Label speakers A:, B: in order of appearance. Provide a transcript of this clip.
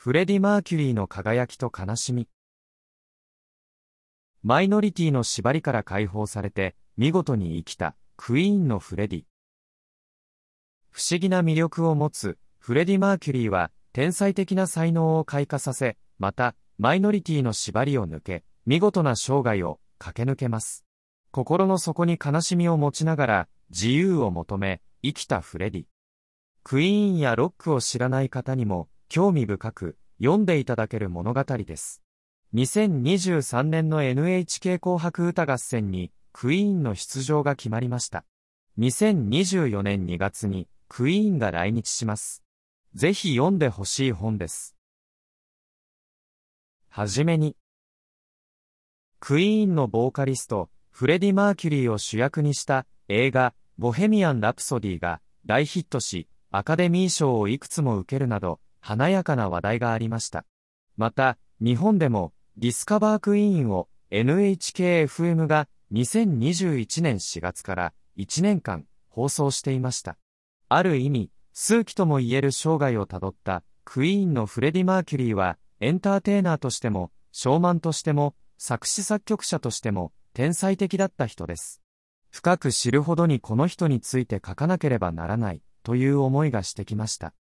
A: フレディ・マーキュリーの輝きと悲しみ。マイノリティの縛りから解放されて、見事に生きた、クイーンのフレディ。不思議な魅力を持つ、フレディ・マーキュリーは、天才的な才能を開花させ、また、マイノリティの縛りを抜け、見事な生涯を駆け抜けます。心の底に悲しみを持ちながら、自由を求め、生きたフレディ。クイーンやロックを知らない方にも、興味深く、読んでいただける物語です。2023年の NHK 紅白歌合戦に、クイーンの出場が決まりました。2024年2月に、クイーンが来日します。ぜひ読んでほしい本です。はじめに、クイーンのボーカリスト、フレディ・マーキュリーを主役にした映画、ボヘミアン・ラプソディが大ヒットし、アカデミー賞をいくつも受けるなど、華やかな話題がありました。また、日本でも、ディスカバークイーンを NHK-FM が2021年4月から1年間放送していました。ある意味、数奇とも言える生涯をたどったクイーンのフレディ・マーキュリーは、エンターテイナーとしても、ショーマンとしても、作詞作曲者としても、天才的だった人です。深く知るほどにこの人について書かなければならない、という思いがしてきました。